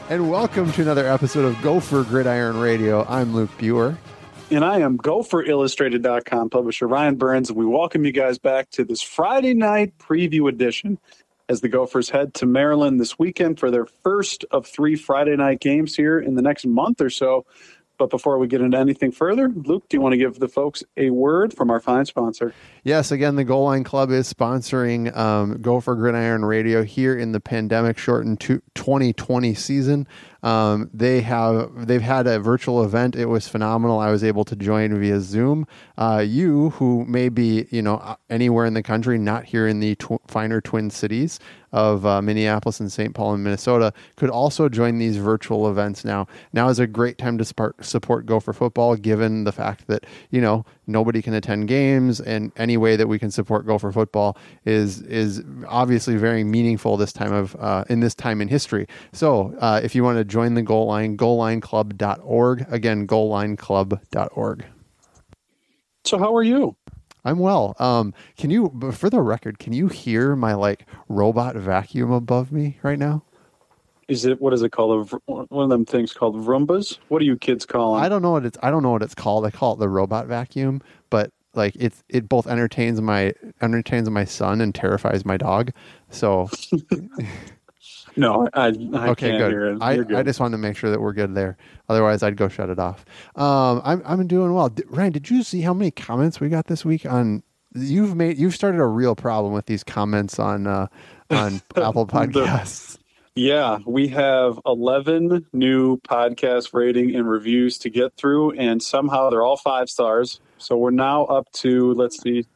And welcome to another episode of Gopher Gridiron Radio. I'm Luke Buer. And I am GopherIllustrated.com publisher Ryan Burns. And we welcome you guys back to this Friday night preview edition as the Gophers head to Maryland this weekend for their first of 3 Friday night games here in the next month or so. But before we get into anything further, Luke, do you want to give the folks a word from our fine sponsor? Yes, again, the Goal Line Club is sponsoring Gopher Gridiron Radio here in the pandemic-shortened 2020 season. They've had a virtual event. It was phenomenal. I was able to join via Zoom. You, who may be anywhere in the country, not here in the finer Twin Cities of Minneapolis and St. Paul and Minnesota, could also join these virtual events now. Now is a great time to support Gopher football, given the fact that nobody can attend games, and any way that we can support Gopher football is obviously very meaningful this time in this time in history. So if you want to join the Goal Line, goallineclub.org. Again, goallineclub.org. So how are you? I'm well. For the record, can you hear my robot vacuum above me right now? What is it called? One of them things called Roombas? What do you kids call them? I don't know what it's called. I call it the robot vacuum, but it both entertains my son and terrifies my dog. So no, I okay, can't good. hear it. I just wanted to make sure that we're good there. Otherwise, I'd go shut it off. I'm doing well. Ryan, did you see how many comments we got this week on? You've started a real problem with these comments on Apple Podcasts. Yeah, we have 11 new podcast rating and reviews to get through, and somehow they're all 5 stars. So we're now up to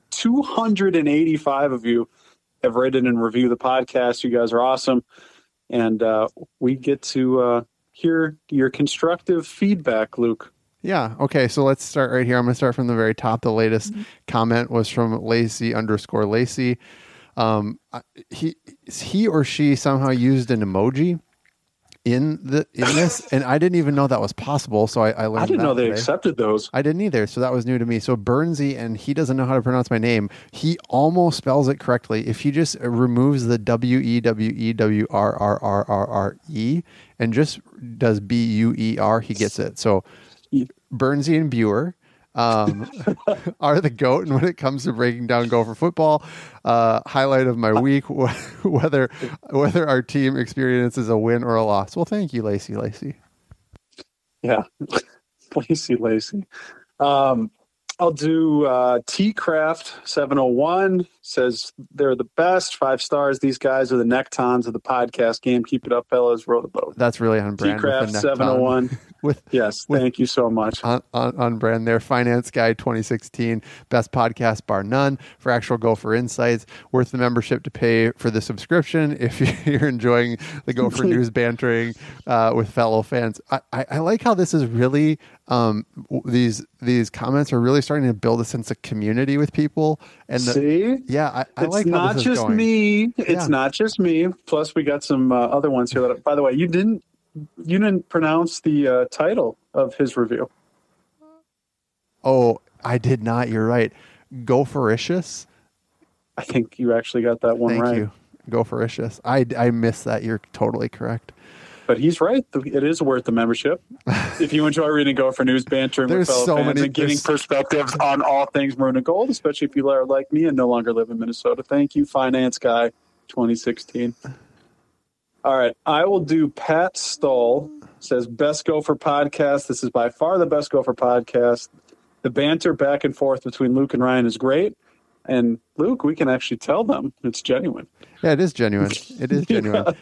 285 of you have rated and reviewed the podcast. You guys are awesome. And we get to hear your constructive feedback, Luke. Yeah. Okay. So let's start right here. I'm going to start from the very top. The latest comment was from Lacey_Lacey. He or she somehow used an emoji in this, and I didn't even know that was possible. So I learned. I didn't know they today. accepted those. I didn't either. So that was new to me. So Burnsy, and he doesn't know how to pronounce my name. He almost spells it correctly. If he just removes the WEWEWRRRRE and just does BUER, he gets it. So Burnsy and Buer are the GOAT, and when it comes to breaking down Gopher football, highlight of my week, whether our team experiences a win or a loss. Well, thank you, Lacey. Yeah, Lacey. I'll do T-Craft 701 says they're the best, 5 stars. These guys are the Nectons of the podcast game. Keep it up, fellas. Row the boat. That's really on brand. T-Craft 701. Thank you so much. On brand there. Finance Guy 2016, best podcast bar none for actual Gopher insights. Worth the membership to pay for the subscription if you're enjoying the Gopher news bantering with fellow fans. I like how this is really these comments are really starting to build a sense of community with people. And see, yeah, I like how not this is going. It's not just me. Plus, we got some other ones here. That, by the way, you didn't pronounce the title of his review. Oh, I did not. You're right. Gophericious. I think you actually got that one right. Thank you. Gophericious. I missed that. You're totally correct. But he's right. It is worth the membership. If you enjoy reading Gopher news, bantering with fellow fans, and getting perspectives on all things maroon and gold, especially if you are like me and no longer live in Minnesota. Thank you, Finance Guy 2016. All right. I will do Pat Stoll. Says, best Gopher podcast. This is by far the best Gopher podcast. The banter back and forth between Luke and Ryan is great. And Luke, we can actually tell them it's genuine. Yeah, it is genuine. It is genuine.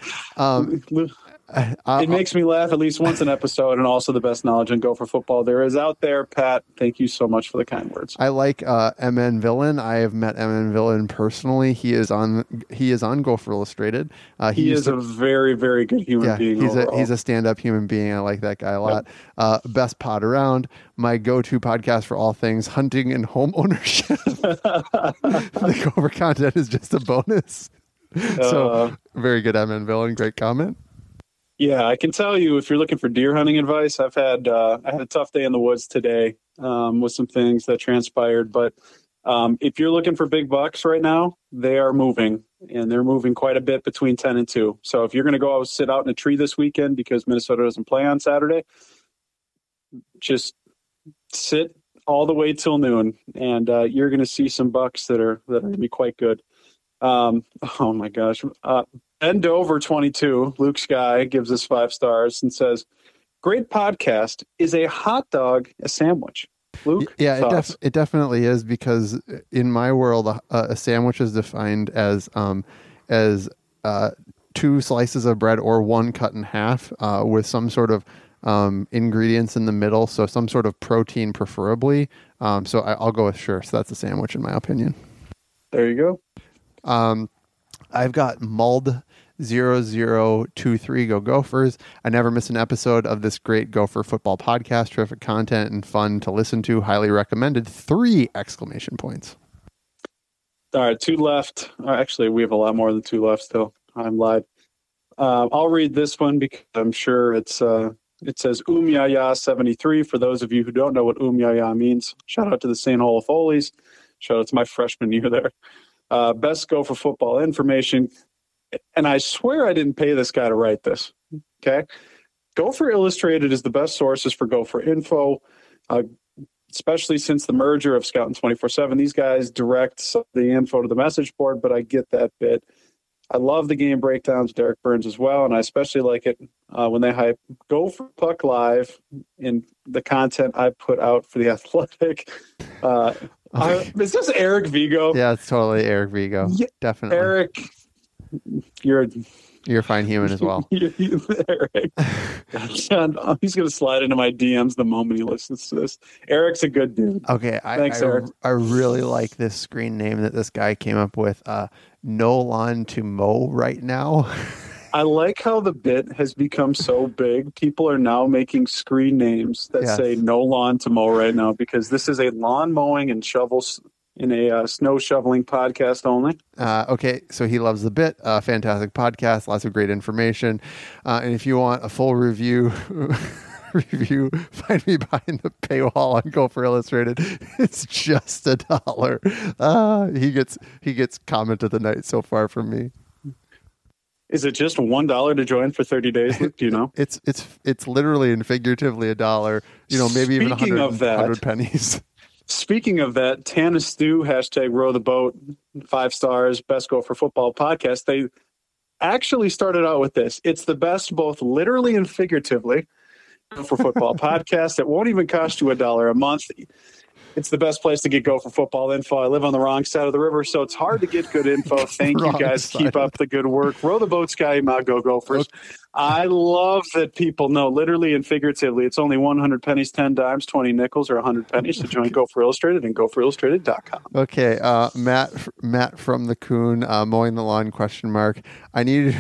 It makes me laugh at least once an episode, and also the best knowledge in Gopher football there is out there. Pat, thank you so much for the kind words. I like MN Villain. I have met MN Villain personally. He is on Gopher Illustrated. He is a very, very good human being. He's a stand-up human being. I like that guy a lot. Yep. Best pod around. My go-to podcast for all things hunting and home ownership. The Gopher content is just a bonus. So very good, MN Villain. Great comment. Yeah, I can tell you if you're looking for deer hunting advice, I had a tough day in the woods today with some things that transpired, but If you're looking for big bucks right now, they are moving, and they're moving quite a bit between 10 and 2. So if you're going to go out, sit out in a tree this weekend because Minnesota doesn't play on Saturday, just sit all the way till noon, and you're going to see some bucks that are going to be quite good. Oh my gosh. Ben Dover 22, Luke Sky, gives us 5 stars and says, great podcast. Is a hot dog a sandwich? Luke? Yeah, it definitely is, because in my world, a sandwich is defined as 2 slices of bread or 1 cut in half with some sort of ingredients in the middle, so some sort of protein preferably. So I'll go with sure. So that's a sandwich in my opinion. There you go. I've got Mulled 0023, go Gophers. I never miss an episode of this great Gopher football podcast. Terrific content and fun to listen to. Highly recommended. 3 exclamation points. All right, 2 left. Actually, we have a lot more than 2 left still. I'm live. I'll read this one because I'm sure it says Yaya 73. For those of you who don't know what Yaya means, shout out to the St. Hole Foley's. Shout out to my freshman year there. Best Gopher football information. And I swear I didn't pay this guy to write this. Okay. Gopher Illustrated is the best sources for Gopher info, especially since the merger of Scout and 24/7. These guys direct the info to the message board, but I get that bit. I love the game breakdowns, Derek Burns as well, and I especially like it when they hype Gopher Puck Live in the content I put out for The Athletic. Is this Eric Vigo? Yeah, it's totally Eric Vigo. Yeah, definitely. Eric, you're a fine human as well. Eric. He's going to slide into my DMs the moment he listens to this. Eric's a good dude. Okay, Thanks, Eric. I really like this screen name that this guy came up with. No lawn to mow right now. I like how the bit has become so big. People are now making screen names that say no lawn to mow right now, because this is a lawn mowing and shovels in a snow shoveling podcast only. Okay, so he loves the bit. Fantastic podcast, lots of great information. And if you want a full review, find me behind the paywall on Gopher Illustrated. It's just $1. He gets comment of the night so far from me. Is it just $1 to join for 30 days? Do you know? It's literally and figuratively $1. Maybe even 100 pennies. Speaking of that, Tana Stew, hashtag row the boat, 5 stars, best Gopher football podcast. They actually started out with this. It's the best, both literally and figuratively, Gopher football podcast. It won't even cost you $1 a month. It's the best place to get Gopher football info. I live on the wrong side of the river, so it's hard to get good info. Thank you guys. Keep up the good work. Row the boat, Sky. Go Gophers. Okay. I love that people know, literally and figuratively, it's only 100 pennies, 10 dimes, 20 nickels, or 100 pennies to join Gopher Illustrated and gopherillustrated.com. Okay, Matt from the Coon, mowing the lawn, ? I think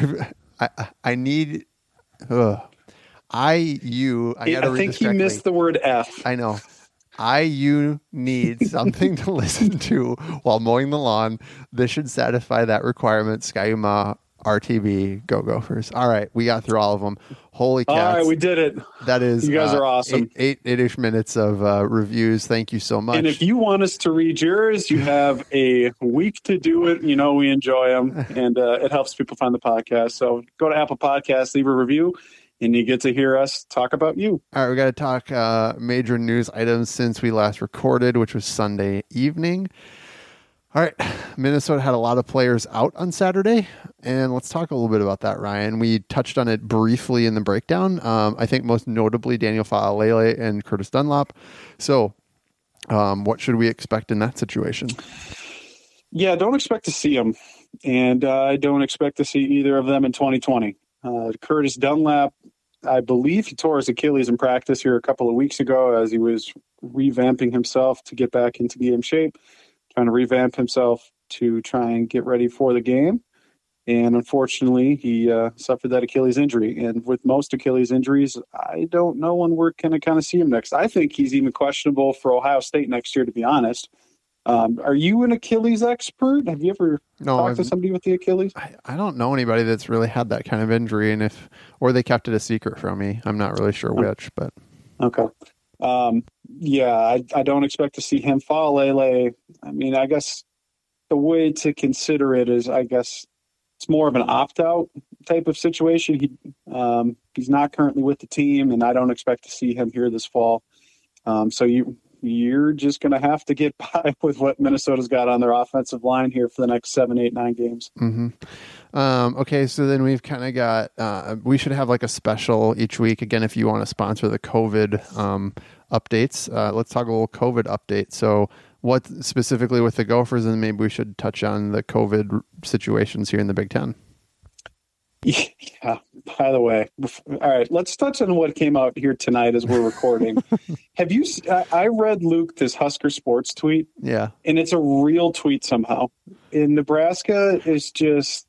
he missed the word F. I know. You need something to listen to while mowing the lawn. This should satisfy that requirement. Skyuma, RTB, go Gophers. All right, we got through all of them. Holy cats. All right, we did it. That is, you guys are awesome. Eight-ish minutes of reviews. Thank you so much. And if you want us to read yours, you have a week to do it. We enjoy them, and it helps people find the podcast. So go to Apple Podcasts, leave a review, and you get to hear us talk about you. All right, we got to talk major news items since we last recorded, which was Sunday evening. All right, Minnesota had a lot of players out on Saturday, and let's talk a little bit about that, Ryan. We touched on it briefly in the breakdown. I think most notably Daniel Fa'alele and Curtis Dunlop. So what should we expect in that situation? Yeah, don't expect to see them, and I don't expect to see either of them in 2020. Curtis Dunlap, I believe he tore his Achilles in practice here a couple of weeks ago as he was revamping himself to get back into game shape, trying to revamp himself to try and get ready for the game. And unfortunately, he suffered that Achilles injury. And with most Achilles injuries, I don't know when we're going to kind of see him next. I think he's even questionable for Ohio State next year, to be honest. Are you an Achilles expert? Have you ever talked to somebody with the Achilles? I don't know anybody that's really had that kind of injury, or they kept it a secret from me. I'm not really sure which, but okay. I don't expect to see him fall. Lele, I mean, I guess the way to consider it is, I guess it's more of an opt-out type of situation. He's not currently with the team, and I don't expect to see him here this fall. So you're just going to have to get by with what Minnesota's got on their offensive line here for the next 7, 8, 9 games. Mm-hmm. Okay, so then we've kind of got, we should have like a special each week. Again, if you want to sponsor the COVID updates, let's talk a little COVID update. So what specifically with the Gophers, and maybe we should touch on the COVID situations here in the Big Ten. Yeah, by the way, all right, let's touch on what came out here tonight as we're recording. Have you, I read, Luke, this Husker Sports tweet. Yeah. And it's a real tweet somehow. In Nebraska is just,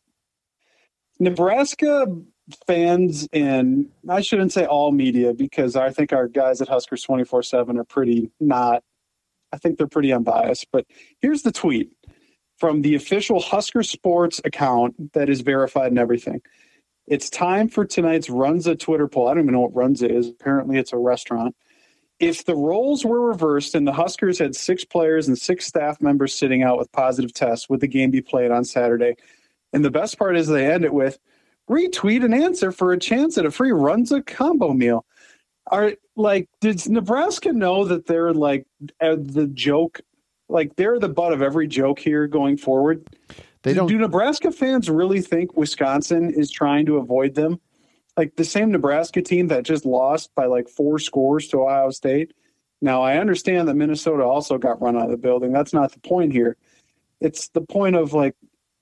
Nebraska fans, and I shouldn't say all media, because I think our guys at Huskers 24/7 are pretty not, I think they're pretty unbiased. But here's the tweet from the official Husker Sports account that is verified and everything. It's time for tonight's Runza Twitter poll. I don't even know what Runza is. Apparently it's a restaurant. If the roles were reversed and the Huskers had 6 players and 6 staff members sitting out with positive tests, would the game be played on Saturday? And the best part is they end it with, retweet an answer for a chance at a free Runza combo meal. Does Nebraska know that they're like the joke? Like, they're the butt of every joke here going forward. Do Nebraska fans really think Wisconsin is trying to avoid them? Like the same Nebraska team that just lost by like 4 scores to Ohio State. Now, I understand that Minnesota also got run out of the building. That's not the point here. It's the point of like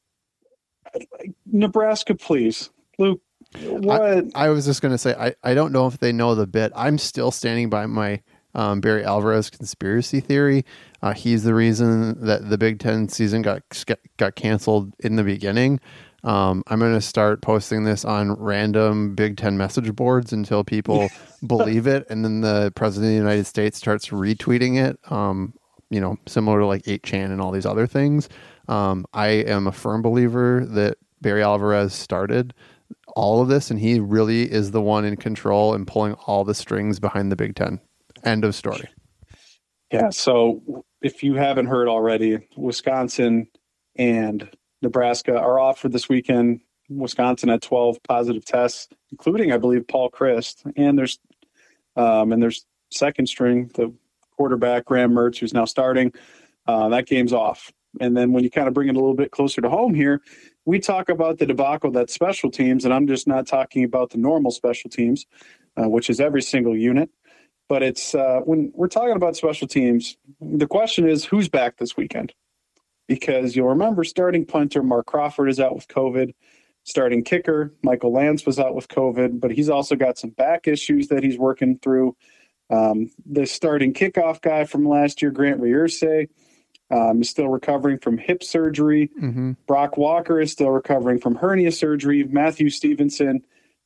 Nebraska, please. Luke, what? I was just going to say, I don't know if they know the bit. I'm still standing by my Barry Alvarez conspiracy theory. He's the reason that the Big Ten season got canceled in the beginning. I'm going to start posting this on random Big Ten message boards until people believe it, and then the President of the United States starts retweeting it. Similar to like 8chan and all these other things. I am a firm believer that Barry Alvarez started all of this, and he really is the one in control and pulling all the strings behind the Big Ten. End of story. Yeah, so if you haven't heard already, Wisconsin and Nebraska are off for this weekend. Wisconsin had 12 positive tests, including, I believe, Paul Chryst. And there's second string, the quarterback, Graham Mertz, who's now starting. That game's off. And then when you kind of bring it a little bit closer to home here, we talk about the debacle that's special teams, and I'm just not talking about the normal special teams, which is every single unit. But it's when we're talking about special teams, the question is who's back this weekend? Because you'll remember starting punter Mark Crawford is out with COVID. Starting kicker Michael Lance was out with COVID, but he's also got some back issues that he's working through. The starting kickoff guy from last year, Grant Rierse, is still recovering from hip surgery. Mm-hmm. Brock Walker is still recovering from hernia surgery. Matthew Stevenson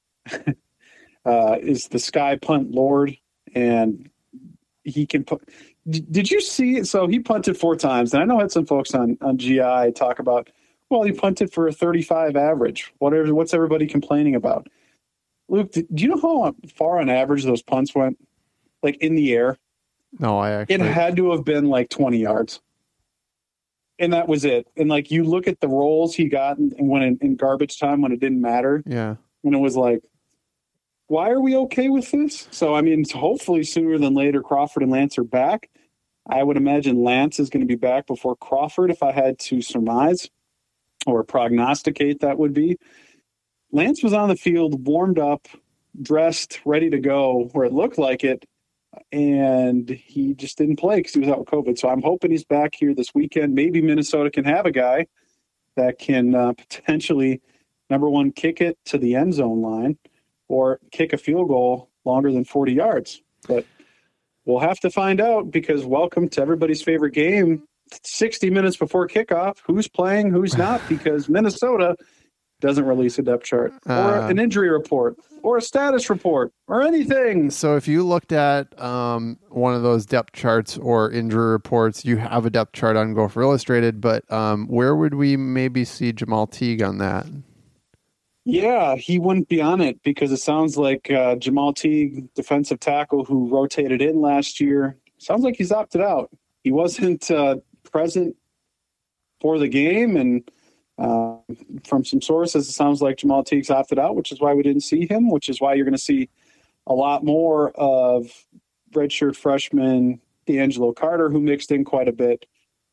is the sky punt lord. And he can put. Did you see? So he punted 4 times, and I know I had some folks on GI talk about. Well, he punted for a 35 average. What's everybody complaining about? Luke, do you know how far on average those punts went? Like in the air? No, it had to have been like 20 yards, and that was it. And like you look at the rolls he got, and when in garbage time when it didn't matter. Yeah, and it was like. Why are we okay with this? So, I mean, hopefully sooner than later, Crawford and Lance are back. I would imagine Lance is going to be back before Crawford if I had to surmise or prognosticate that would be. Lance was on the field, warmed up, dressed, ready to go, where it looked like it, and he just didn't play because he was out with COVID. So I'm hoping he's back here this weekend. Maybe Minnesota can have a guy that can potentially, number one, kick it to the end zone line, or kick a field goal longer than 40 yards. But we'll have to find out because welcome to everybody's favorite game, 60 minutes before kickoff, who's playing, who's not, because Minnesota doesn't release a depth chart or an injury report or a status report or anything. So if you looked at one of those depth charts or injury reports, you have a depth chart on Gopher Illustrated, but where would we maybe see Jamal Teague on that? Yeah, he wouldn't be on it because it sounds like Jamal Teague, defensive tackle who rotated in last year, sounds like he's opted out. He wasn't present for the game, and from some sources, it sounds like Jamal Teague's opted out, which is why we didn't see him, which is why you're going to see a lot more of redshirt freshman D'Angelo Carter, who mixed in quite a bit,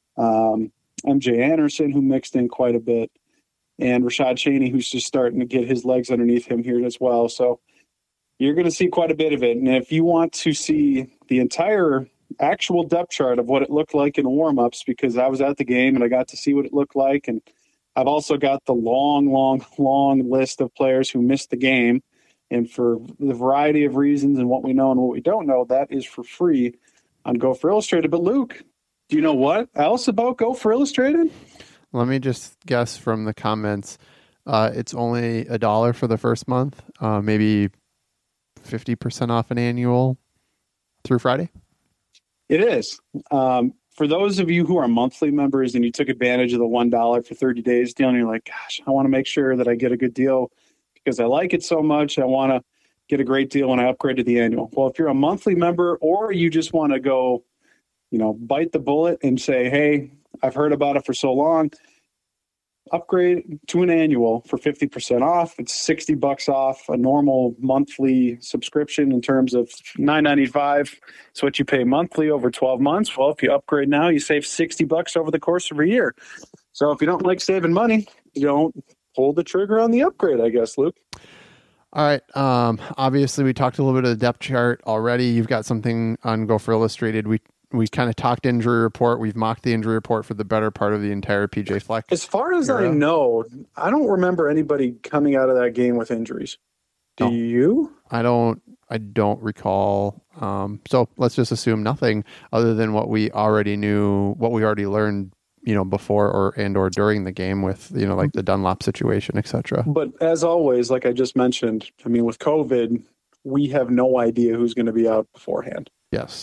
MJ Anderson, who mixed in quite a bit, and Rashad Cheney, who's just starting to get his legs underneath him here as well. So you're going to see quite a bit of it. And if you want to see the entire actual depth chart of what it looked like in warmups, because I was at the game and I got to see what it looked like, and I've also got the long list of players who missed the game. And for the variety of reasons and what we know and what we don't know, that is for free on Gopher Illustrated. But Luke, do you know what else about Gopher Illustrated? Let me just guess from the comments. It's only $1 for the first month, maybe 50% off an annual through Friday. It is. For those of you who are monthly members and you took advantage of the $1 for 30 days deal, and you're like, gosh, I want to make sure that I get a good deal because I like it so much. I want to get a great deal when I upgrade to the annual. Well, if you're a monthly member or you just want to go, bite the bullet and say, hey, I've heard about it for so long, upgrade to an annual for 50% off. It's $60 off a normal monthly subscription in terms of $9.95. It's what you pay monthly over 12 months. Well, if you upgrade now, you save $60 over the course of a year. So if you don't like saving money, you don't pull the trigger on the upgrade, I guess, Luke. All right. Obviously, we talked a little bit of the depth chart already. You've got something on Gopher Illustrated. We kind of talked injury report. We've mocked the injury report for the better part of the entire PJ Fleck. As far as I know, I don't remember anybody coming out of that game with injuries. Do you? I don't recall. So let's just assume nothing other than what we already knew, what we already learned, before or during the game with, like the Dunlop situation, etc. But as always, like I just mentioned, with COVID, we have no idea who's going to be out beforehand. Yes.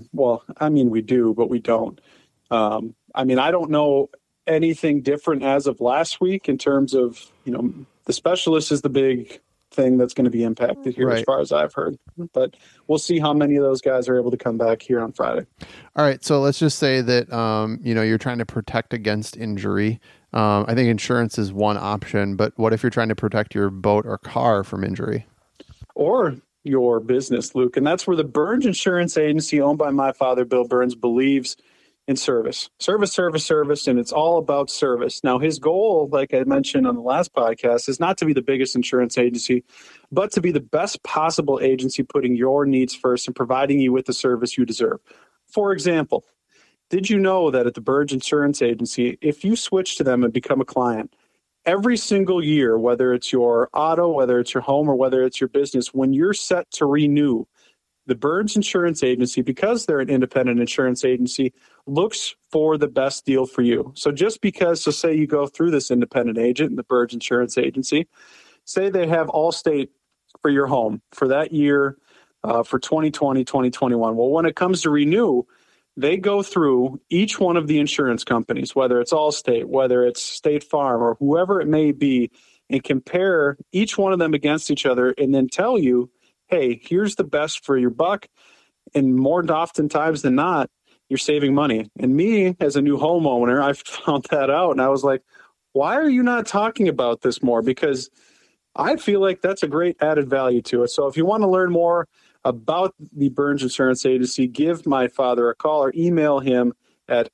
We do, but we don't. I don't know anything different as of last week in terms of, the specialist is the big thing that's going to be impacted here, right, as far as I've heard. But we'll see how many of those guys are able to come back here on Friday. All right. So let's just say that, you're trying to protect against injury. I think insurance is one option, but what if you're trying to protect your boat or car from injury? Or your business, Luke. And that's where the Burns Insurance Agency, owned by my father, Bill Burns, believes in service. Service, and it's all about service. Now, his goal, like I mentioned on the last podcast, is not to be the biggest insurance agency, but to be the best possible agency, putting your needs first and providing you with the service you deserve. For example, did you know that at the Burns Insurance Agency, if you switch to them and become a client, every single year, whether it's your auto, whether it's your home, or whether it's your business, when you're set to renew, the Burns Insurance Agency, because they're an independent insurance agency, looks for the best deal for you. So just because, say you go through this independent agent, the Burns Insurance Agency, say they have Allstate for your home for that year, for 2020, 2021. Well, when it comes to renew, they go through each one of the insurance companies, whether it's Allstate, whether it's State Farm, or whoever it may be, and compare each one of them against each other and then tell you, hey, here's the best for your buck. And more oftentimes than not, you're saving money. And me, as a new homeowner, I found that out. And I was like, why are you not talking about this more? Because I feel like that's a great added value to it. So if you want to learn more about the Burns Insurance Agency, give my father a call or email him at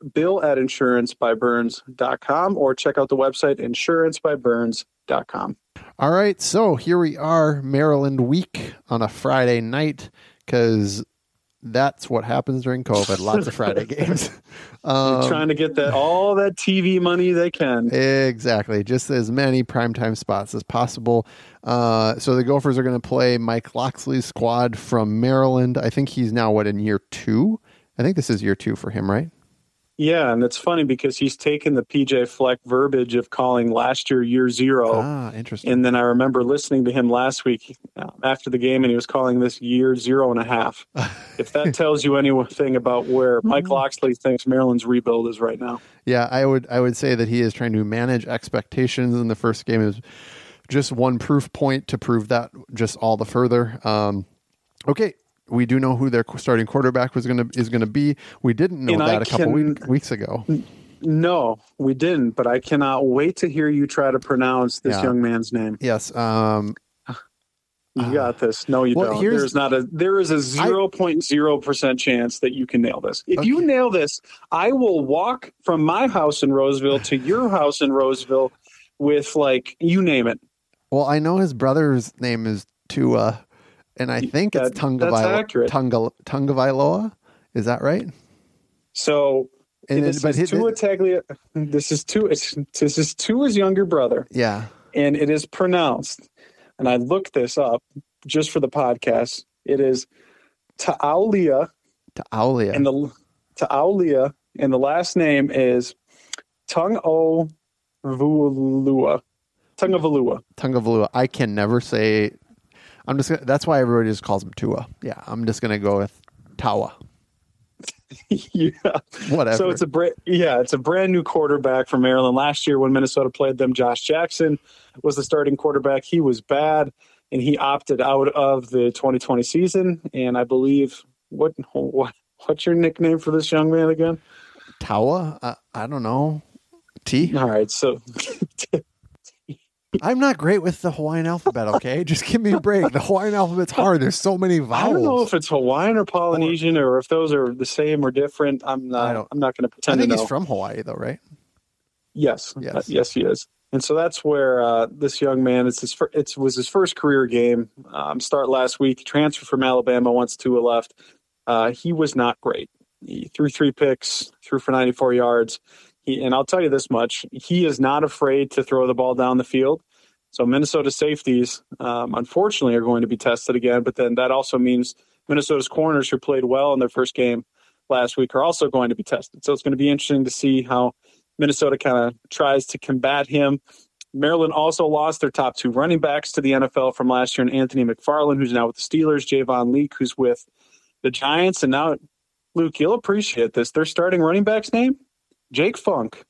bill@insurancebyburns.com or check out the website insurancebyburns.com. All right, so here we are, Maryland week on a Friday night, because that's what happens during COVID. Lots of Friday games. Trying to get all that TV money they can. Exactly. Just as many primetime spots as possible. So the Gophers are going to play Mike Loxley's squad from Maryland. I think he's now, in year 2? I think this is year 2 for him, right? Yeah, and it's funny because he's taken the PJ Fleck verbiage of calling last year 0. Ah, interesting. And then I remember listening to him last week after the game, and he was calling this year 0.5. If that tells you anything about where Mike Loxley thinks Maryland's rebuild is right now. Yeah, I would say that he is trying to manage expectations. In the first game, is just one proof point to prove that just all the further. Okay. We do know who their starting quarterback is going to be. We didn't know that a couple weeks ago. No, we didn't, but I cannot wait to hear you try to pronounce this young man's name. Yes. You got this. No, you don't. There is a 0.0% chance that you can nail this. If you nail this, I will walk from my house in Roseville to your house in Roseville with, like, you name it. Well, I know his brother's name is Tua, and I think it's Tungavailoa. Is that right? So this is Tua Tagovailoa. This is Tua's younger brother. Yeah. And it is pronounced, and I looked this up just for the podcast. It is Ta'aulia. Ta'aulia. And the last name is Tungavailoa. Tungavailoa. I can never say. That's why everybody just calls him Tua. Yeah, I'm just gonna go with Tawa. Yeah, whatever. So it's a brand new quarterback from Maryland. Last year when Minnesota played them, Josh Jackson was the starting quarterback. He was bad, and he opted out of the 2020 season. And I believe what's your nickname for this young man again? Tawa? I don't know. T. All right, so. I'm not great with the Hawaiian alphabet, okay? Just give me a break. The Hawaiian alphabet's hard. There's so many vowels. I don't know if it's Hawaiian or Polynesian or if those are the same or different. I'm not going to pretend to know. I think he's from Hawaii, though, right? Yes, he is. And so that's where this young man, it was his first career game. Start last week. He transferred from Alabama once Tua left. He was not great. He threw 3 picks, threw for 94 yards. And I'll tell you this much, he is not afraid to throw the ball down the field. So Minnesota safeties, unfortunately, are going to be tested again. But then that also means Minnesota's corners, who played well in their first game last week, are also going to be tested. So it's going to be interesting to see how Minnesota kind of tries to combat him. Maryland also lost their top 2 running backs to the NFL from last year, and Anthony McFarland, who's now with the Steelers, Javon Leake, who's with the Giants. And now, Luke, you'll appreciate this. Their starting running back's name? Jake Funk.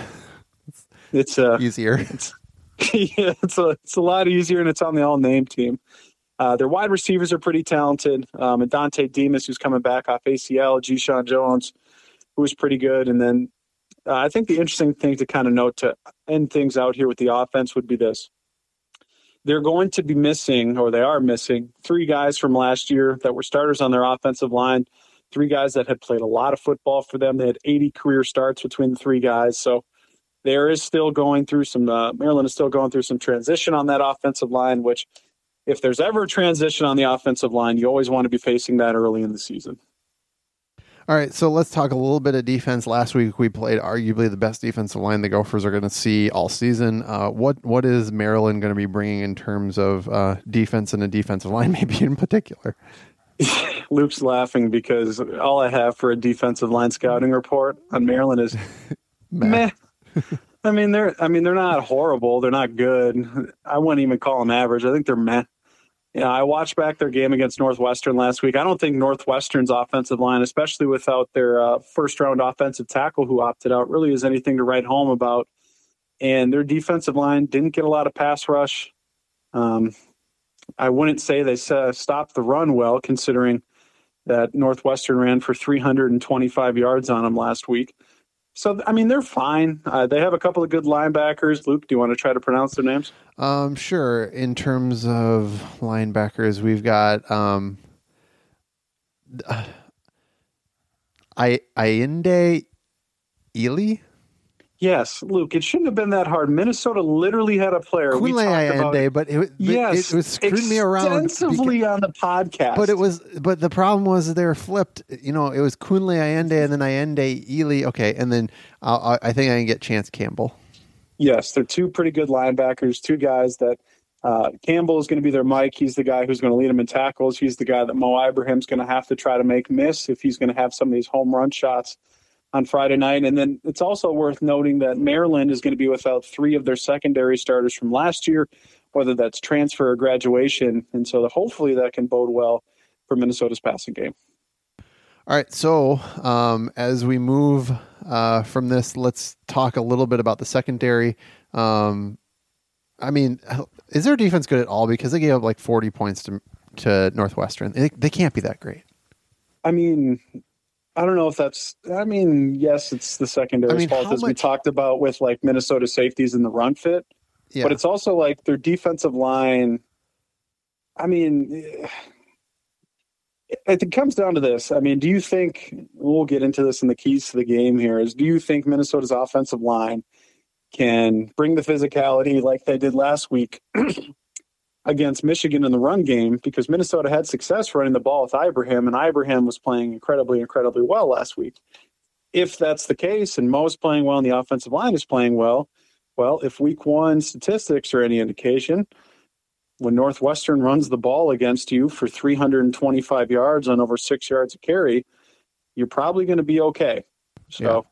It's easier. It's a lot easier, and it's on the all-name team. Their wide receivers are pretty talented. And Dante Demas, who's coming back off ACL, G-Sean Jones, who was pretty good. And then I think the interesting thing to kind of note to end things out here with the offense would be this. They're going to be missing, or they are missing, 3 guys from last year that were starters on their offensive line. 3 guys that had played a lot of football for them. They had 80 career starts between the 3 guys. So Maryland is still going through some transition on that offensive line, which if there's ever a transition on the offensive line, you always want to be facing that early in the season. All right, so let's talk a little bit of defense. Last week we played arguably the best defensive line the Gophers are going to see all season. What is Maryland going to be bringing in terms of defense and a defensive line, maybe in particular? Luke's laughing because all I have for a defensive line scouting report on Maryland is meh. I mean, they're not horrible. They're not good. I wouldn't even call them average. I think they're meh. I watched back their game against Northwestern last week. I don't think Northwestern's offensive line, especially without their first-round offensive tackle who opted out, really is anything to write home about. And their defensive line didn't get a lot of pass rush. I wouldn't say they stopped the run well, considering that Northwestern ran for 325 yards on them last week. So, I mean, they're fine. They have a couple of good linebackers. Luke, do you want to try to pronounce their names? Sure. In terms of linebackers, we've got Ayinde Ely. Yes, Luke, it shouldn't have been that hard. Minnesota literally had a player. Kunle Ayinde, but it was screwing me around extensively on the podcast. But the problem was they were flipped. It was Kunle Ayinde and then Ayinde Ely. Okay, and then I think I can get Chance Campbell. Yes, they're 2 pretty good linebackers, 2 guys that Campbell is going to be their Mike. He's the guy who's going to lead them in tackles. He's the guy that Mo Ibrahim's going to have to try to make miss if he's going to have some of these home run shots on Friday night. And then it's also worth noting that Maryland is going to be without 3 of their secondary starters from last year, whether that's transfer or graduation. And so hopefully that can bode well for Minnesota's passing game. All right. So as we move from this, let's talk a little bit about the secondary. I mean, is their defense good at all? Because they gave up like 40 points to Northwestern. They can't be that great. I mean, I don't know if that's. I mean, yes, it's the secondary's fault, as we talked about with like Minnesota safeties in the run fit. Yeah. But it's also like their defensive line. I mean, it comes down to this. I mean, do you think, we'll get into this in the keys to the game here, is do you think Minnesota's offensive line can bring the physicality like they did last week against Michigan in the run game? Because Minnesota had success running the ball with Ibrahim, and Ibrahim was playing incredibly well last week. If that's the case, and Mo's playing well and the offensive line is playing well, if week one statistics are any indication, when Northwestern runs the ball against you for 325 yards on over 6 yards a carry, you're probably going to be okay. So,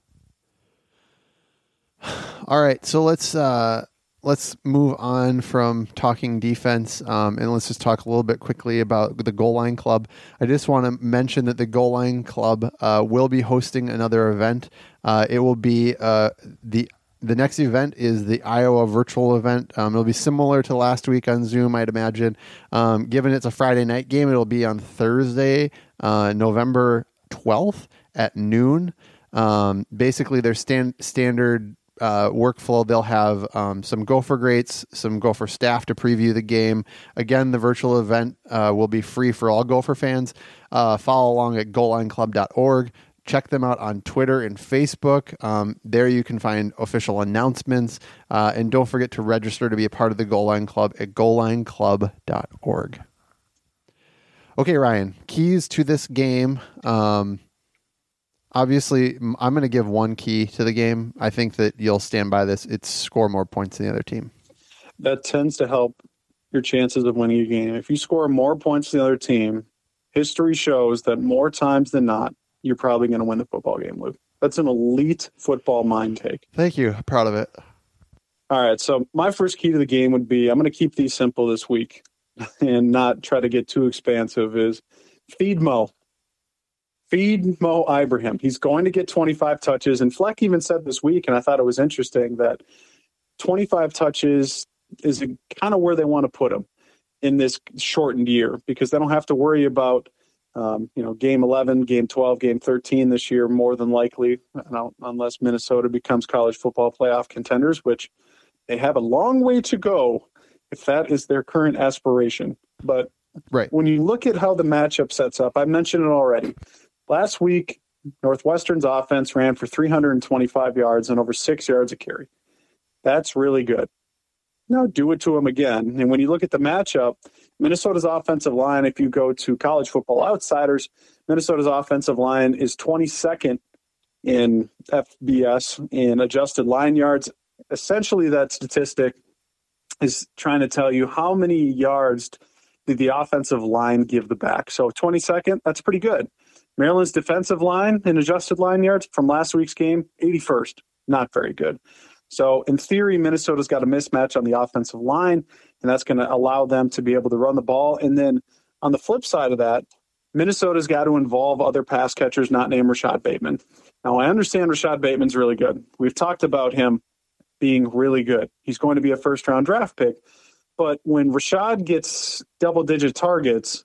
all right. So let's move on from talking defense, and let's just talk a little bit quickly about the Goal Line Club. I just want to mention that the Goal Line Club will be hosting another event. It will be the next event is the Iowa virtual event. It'll be similar to last week on Zoom, I'd imagine. Given it's a Friday night game, it'll be on Thursday, November 12th at noon. Basically, their standard workflow, they'll have some Gopher greats, some Gopher staff to preview the game. Again, the virtual event will be free for all Gopher fans. Follow along at goallineclub.org. Check them out on Twitter and Facebook. There you can find official announcements. And don't forget to register to be a part of the Goal Line Club at goallineclub.org. Okay, Ryan, keys to this game. Obviously, I'm going to give one key to the game. I think that you'll stand by this. It's score more points than the other team. That tends to help your chances of winning a game. If you score more points than the other team, history shows that more times than not, you're probably going to win the football game, Luke. That's an elite football mind take. Thank you. Proud of it. All right. So my first key to the game would be, I'm going to keep these simple this week and not try to get too expansive, is feed Mo. Feed Mo Ibrahim. He's going to get 25 touches. And Fleck even said this week, and I thought it was interesting, that 25 touches is kind of where they want to put him in this shortened year, because they don't have to worry about game 11, game 12, game 13 this year, more than likely, unless Minnesota becomes college football playoff contenders, which they have a long way to go if that is their current aspiration. But when you look at how the matchup sets up, I mentioned it already. Last week, Northwestern's offense ran for 325 yards and over 6 yards a carry. That's really good. Now do it to them again. And when you look at the matchup, Minnesota's offensive line, if you go to College Football Outsiders, Minnesota's offensive line is 22nd in FBS in adjusted line yards. Essentially, that statistic is trying to tell you how many yards did the offensive line give the back. So 22nd, that's pretty good. Maryland's defensive line in adjusted line yards from last week's game, 81st. Not very good. So in theory, Minnesota's got a mismatch on the offensive line, and that's going to allow them to be able to run the ball. And then on the flip side of that, Minnesota's got to involve other pass catchers not named Rashad Bateman. Now, I understand Rashad Bateman's really good. We've talked about him being really good. He's going to be a first-round draft pick. But when Rashad gets double-digit targets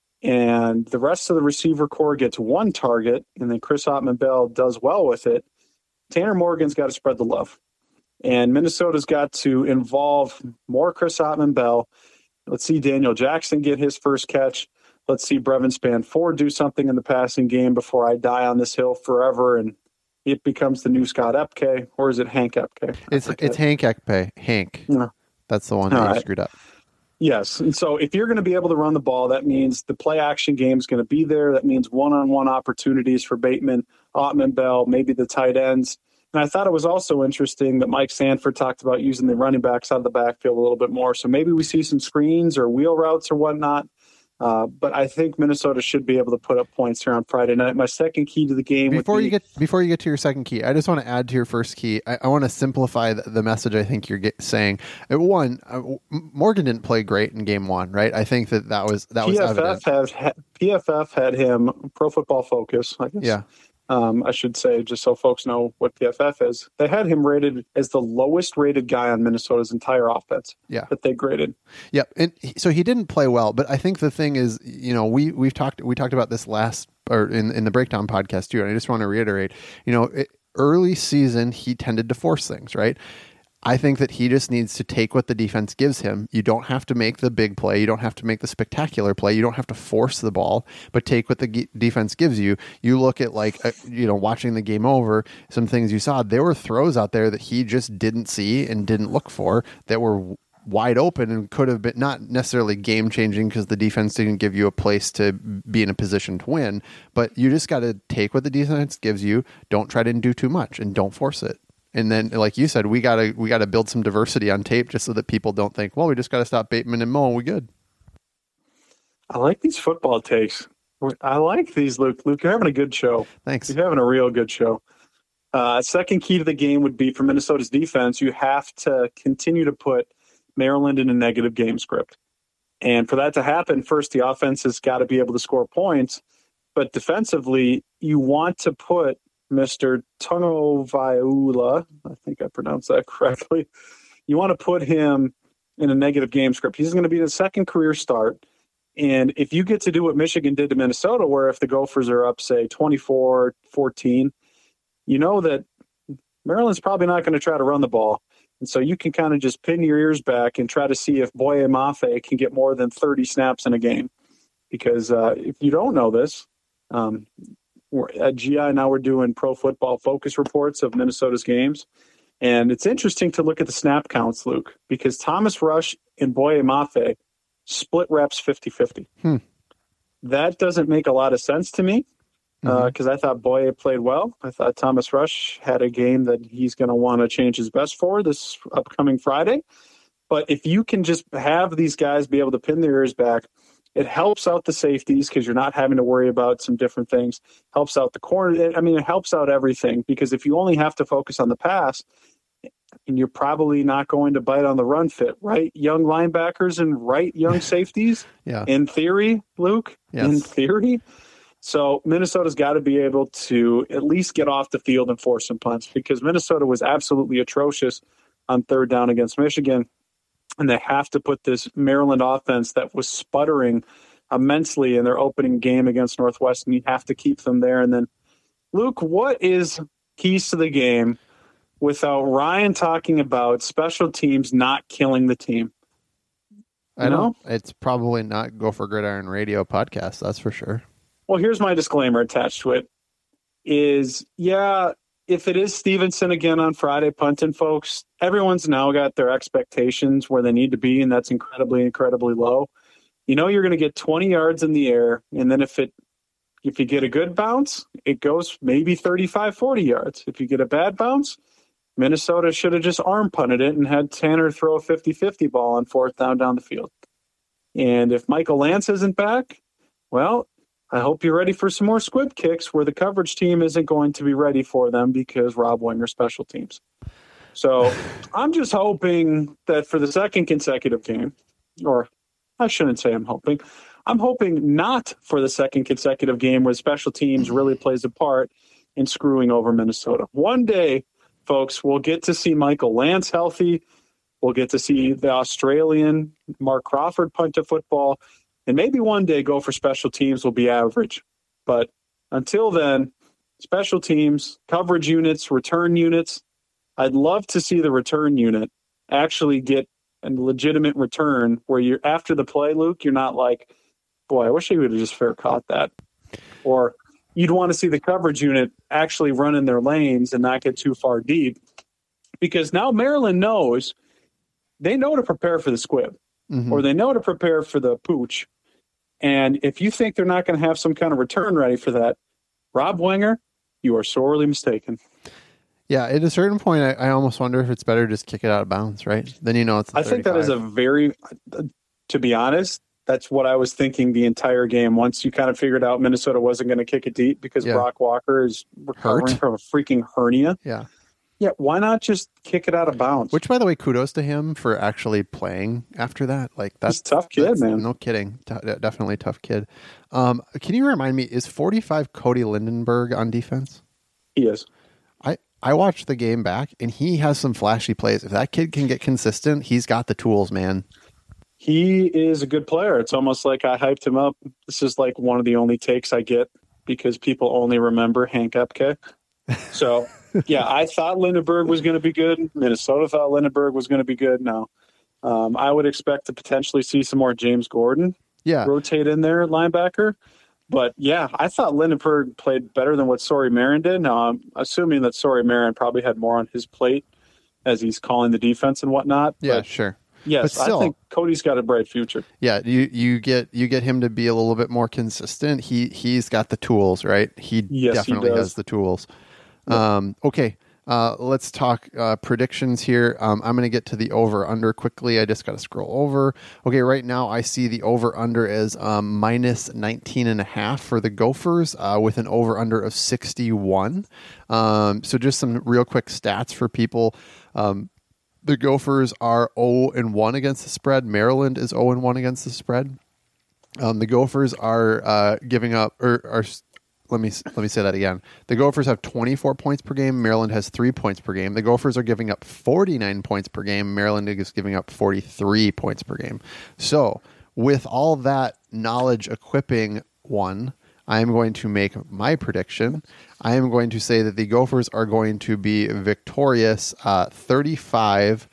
and the rest of the receiver core gets one target, and then Chris Ottman-Bell does well with it, Tanner Morgan's got to spread the love. And Minnesota's got to involve more Chris Ottman-Bell. Let's see Daniel Jackson get his first catch. Let's see Brevin Spann-Ford do something in the passing game before I die on this hill forever and it becomes the new Scott Epke. Or is it Hank Epke? It's Hank Epke. Hank. Yeah. That's the one that you screwed up. Yes. And so if you're going to be able to run the ball, that means the play action game is going to be there. That means one-on-one opportunities for Bateman, Ottman-Bell, maybe the tight ends. And I thought it was also interesting that Mike Sanford talked about using the running backs out of the backfield a little bit more. So maybe we see some screens or wheel routes or whatnot. But I think Minnesota should be able to put up points here on Friday night. My second key to the game before you get to your second key, I just want to add to your first key. I want to simplify the message I think you're saying. One, Morgan didn't play great in game one, right? I think that was evident. PFF had him, Pro Football Focus, I guess. Yeah. I should say, just so folks know what PFF is. They had him rated as the lowest rated guy on Minnesota's entire offense that they graded. Yep. And so he didn't play well, but I think the thing is, we talked about this last, or in the breakdown podcast too. And I just want to reiterate, early season, he tended to force things, right? I think that he just needs to take what the defense gives him. You don't have to make the big play. You don't have to make the spectacular play. You don't have to force the ball, but take what the defense gives you. You look at watching the game over, some things you saw, there were throws out there that he just didn't see and didn't look for that were wide open and could have been not necessarily game changing because the defense didn't give you a place to be in a position to win, but you just got to take what the defense gives you. Don't try to do too much and don't force it. And then, like you said, we gotta build some diversity on tape just so that people don't think, well, we just got to stop Bateman and Moe and we good. I like these football takes. I like these, Luke. Luke, you're having a good show. Thanks. You're having a real good show. Second key to the game would be for Minnesota's defense, you have to continue to put Maryland in a negative game script. And for that to happen, first, the offense has got to be able to score points. But defensively, you want to put Mr. Tagovailoa, I think I pronounced that correctly. You want to put him in a negative game script. He's going to be the second career start. And if you get to do what Michigan did to Minnesota, where if the Gophers are up, say, 24-14, you know that Maryland's probably not going to try to run the ball. And so you can kind of just pin your ears back and try to see if Boye Mafe can get more than 30 snaps in a game. Because if you don't know this, at GI now we're doing Pro Football Focus reports of Minnesota's games. And it's interesting to look at the snap counts, Luke, because Thomas Rush and Boye Mafe split reps 50-50. That doesn't make a lot of sense to me because I thought Boye played well. I thought Thomas Rush had a game that he's going to want to change his best for this upcoming Friday. But if you can just have these guys be able to pin their ears back, it helps out the safeties because you're not having to worry about some different things. Helps out the corner. I mean, it helps out everything because if you only have to focus on the pass, and you're probably not going to bite on the run fit, right? Young linebackers and right young safeties. In theory, Luke. Yes. In theory. So Minnesota's got to be able to at least get off the field and force some punts because Minnesota was absolutely atrocious on third down against Michigan. And they have to put this Maryland offense that was sputtering immensely in their opening game against Northwestern. You have to keep them there. And then, Luke, what is keys to the game without Ryan talking about special teams not killing the team? I know. It's probably not Gopher Gridiron Radio podcast, that's for sure. Well, here's my disclaimer attached to it is, if it is Stevenson again on Friday punting, folks, everyone's now got their expectations where they need to be, and that's incredibly, incredibly low. You know you're going to get 20 yards in the air, and then if you get a good bounce, it goes maybe 35, 40 yards. If you get a bad bounce, Minnesota should have just arm punted it and had Tanner throw a 50-50 ball on fourth down the field. And if Michael Lance isn't back, well, I hope you're ready for some more squib kicks where the coverage team isn't going to be ready for them because Rob Wenger special teams. So I'm just hoping that for the second consecutive game, or I shouldn't say I'm hoping not for the second consecutive game where special teams really plays a part in screwing over Minnesota. One day, folks, we'll get to see Michael Lance healthy. We'll get to see the Australian Mark Crawford punt to football. And maybe one day Gopher special teams will be average. But until then, special teams, coverage units, return units, I'd love to see the return unit actually get a legitimate return where you're after the play, Luke, you're not like, boy, I wish I would have just fair caught that. Or you'd want to see the coverage unit actually run in their lanes and not get too far deep. Because now Maryland knows they know to prepare for the squib or they know to prepare for the pooch. And if you think they're not going to have some kind of return ready for that, Rob Wenger, you are sorely mistaken. Yeah, at a certain point, I almost wonder if it's better to just kick it out of bounds, right? Then it's I think that is a very, to be honest, that's what I was thinking the entire game. Once you kind of figured out Minnesota wasn't going to kick it deep because Brock Walker is recovering from a freaking hernia. Yeah, why not just kick it out of bounds? Which, by the way, kudos to him for actually playing after that. Like that's a tough kid, man. No kidding. Definitely tough kid. Can you remind me, is 45 Cody Lindenberg on defense? He is. I watched the game back, and he has some flashy plays. If that kid can get consistent, he's got the tools, man. He is a good player. It's almost like I hyped him up. This is like one of the only takes I get because people only remember Hank Epke. So, yeah, I thought Lindenberg was going to be good. Minnesota thought Lindenberg was going to be good. No. I would expect to potentially see some more James Gordon rotate in there at linebacker. But, yeah, I thought Lindenberg played better than what Sori Marin did. Now, I'm assuming that Sori Marin probably had more on his plate as he's calling the defense and whatnot. Yeah, sure. Yes, still, I think Cody's got a bright future. Yeah, you get him to be a little bit more consistent. He's got the tools, right? He definitely has the tools. Okay. Let's talk predictions here. I'm going to get to the over-under quickly. I just got to scroll over. Okay, right now I see the over-under as minus 19.5 for the Gophers with an over-under of 61. So just some real quick stats for people. The Gophers are 0-1 against the spread. Maryland is 0-1 against the spread. The Gophers are giving up, let me say that again. The Gophers have 24 points per game. Maryland has 3 points per game. The Gophers are giving up 49 points per game. Maryland is giving up 43 points per game. So with all that knowledge equipping I am going to make my prediction. I am going to say that the Gophers are going to be victorious 35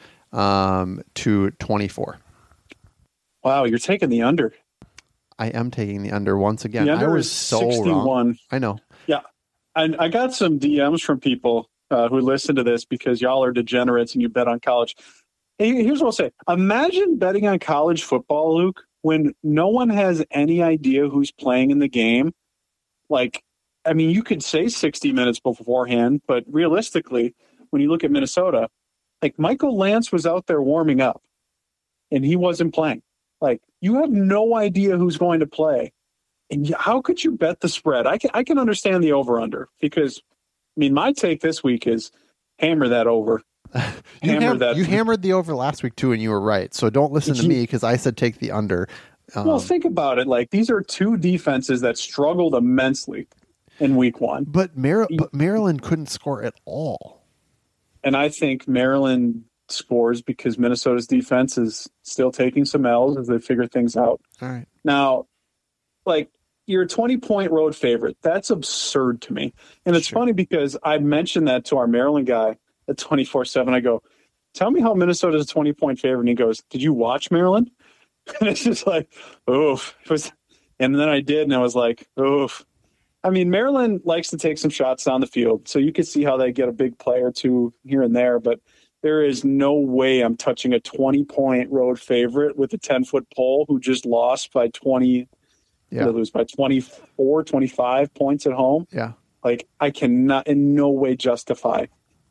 to 24. Wow, you're taking the under. I am taking the under once again. The under I was is so 61. Wrong. I know. Yeah. And I got some DMs from people who listen to this because y'all are degenerates and you bet on college. Hey, here's what I'll say. Imagine betting on college football, Luke, when no one has any idea who's playing in the game. Like, I mean, you could say 60 minutes beforehand, but realistically, when you look at Minnesota, like Michael Lance was out there warming up and he wasn't playing. Like, you have no idea who's going to play. And how could you bet the spread? I can understand the over-under because, I mean, my take this week is hammer that over. You hammered the over last week, too, and you were right. So don't listen to me because I said take the under. Well, think about it. Like, these are two defenses that struggled immensely in week one. But Maryland couldn't score at all. And I think Maryland scores because Minnesota's defense is still taking some L's as they figure things out. All right. Now, like, you're a 20-point road favorite. That's absurd to me. And it's funny because I mentioned that to our Maryland guy at 24/7. I go, tell me how Minnesota's a 20-point favorite. And he goes, did you watch Maryland? And it's just like, oof. And then I did, and I was like, oof. I mean, Maryland likes to take some shots down the field, so you can see how they get a big play or two here and there, but there is no way I'm touching a 20-point road favorite with a 10-foot pole who just lost by 20. Yeah. They lose by 24, 25 points at home. Yeah. Like, I cannot in no way justify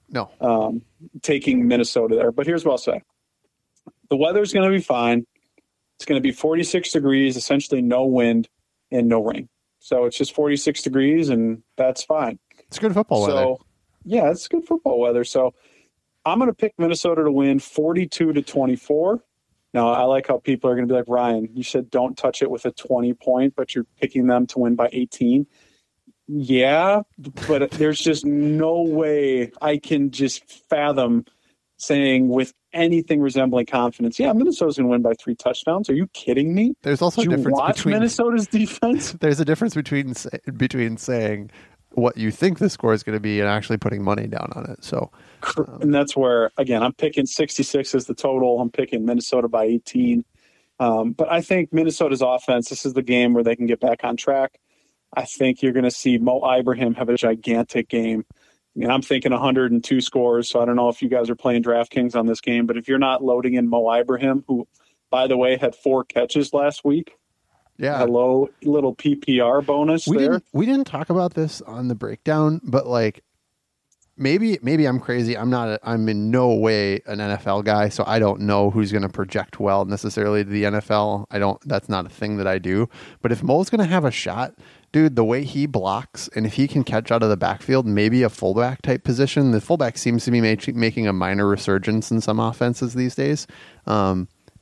taking Minnesota there. But here's what I'll say. The weather's going to be fine. It's going to be 46 degrees, essentially no wind and no rain. So it's just 46 degrees, and that's fine. It's good football weather. Yeah, it's good football weather. So I'm going to pick Minnesota to win 42-24. Now, I like how people are going to be like, Ryan, you said don't touch it with a 20-point, but you're picking them to win by 18. Yeah, but there's just no way I can just fathom saying with anything resembling confidence, yeah, Minnesota's going to win by 3 touchdowns. Are you kidding me? There's also a difference between Minnesota's defense. There's a difference between saying what you think the score is going to be and actually putting money down on it. So, and that's where, again, I'm picking 66 as the total. I'm picking Minnesota by 18. But I think Minnesota's offense, this is the game where they can get back on track. I think you're going to see Mo Ibrahim have a gigantic game. I mean, I'm thinking 102 scores, so I don't know if you guys are playing DraftKings on this game, but if you're not loading in Mo Ibrahim, who, by the way, had 4 catches last week, hello, little PPR bonus there. We didn't talk about this on the breakdown, but like maybe I'm crazy. I'm in no way an NFL guy, so I don't know who's going to project well necessarily to the NFL. That's not a thing that I do. But if Mo's going to have a shot, dude, the way he blocks, and if he can catch out of the backfield, maybe a fullback type position. The fullback seems to be making a minor resurgence in some offenses these days.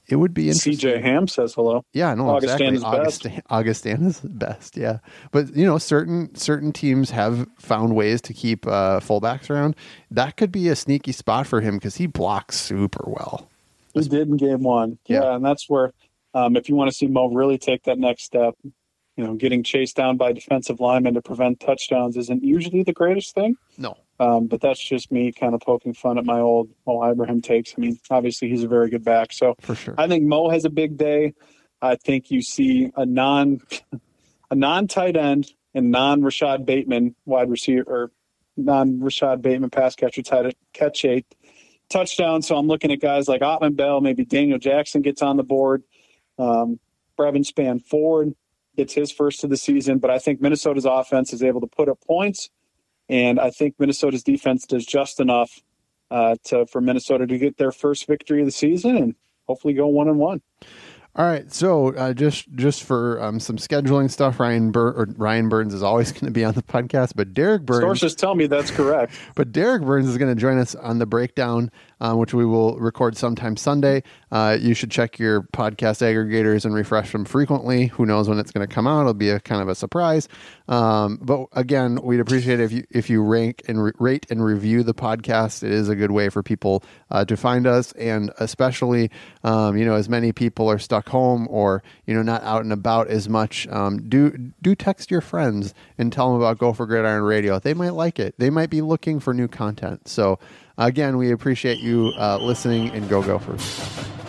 it would be interesting. CJ Ham says hello. Yeah, no, Augustana's exactly. Augustana's best. Yeah, but certain teams have found ways to keep fullbacks around. That could be a sneaky spot for him because he blocks super well. He did in game one. Yeah, and that's where if you want to see Mo really take that next step, getting chased down by defensive linemen to prevent touchdowns isn't usually the greatest thing. No. But that's just me kind of poking fun at my old Mo Ibrahim takes. I mean, obviously he's a very good back. So for sure. I think Mo has a big day. I think you see a non-tight end and non-Rashad Bateman wide receiver or non-Rashad Bateman pass catcher catch a touchdown. So I'm looking at guys like Ottman Bell, maybe Daniel Jackson gets on the board. Brevin Spann-Ford gets his first of the season, but I think Minnesota's offense is able to put up points, and I think Minnesota's defense does just enough for Minnesota to get their first victory of the season and hopefully go 1-1. All right, so just for some scheduling stuff, Ryan Burns is always going to be on the podcast, but Derek Burns... Sources tell me that's correct. But Derek Burns is going to join us on the breakdown, which we will record sometime Sunday. You should check your podcast aggregators and refresh them frequently. Who knows when it's going to come out? It'll be a kind of a surprise. But again, we'd appreciate it if you rate and review the podcast. It is a good way for people to find us, and especially as many people are stuck home or not out and about as much, do text your friends and tell them about Go for Gridiron Radio. They might like it. They might be looking for new content. So again, we appreciate you listening, and go Gophers.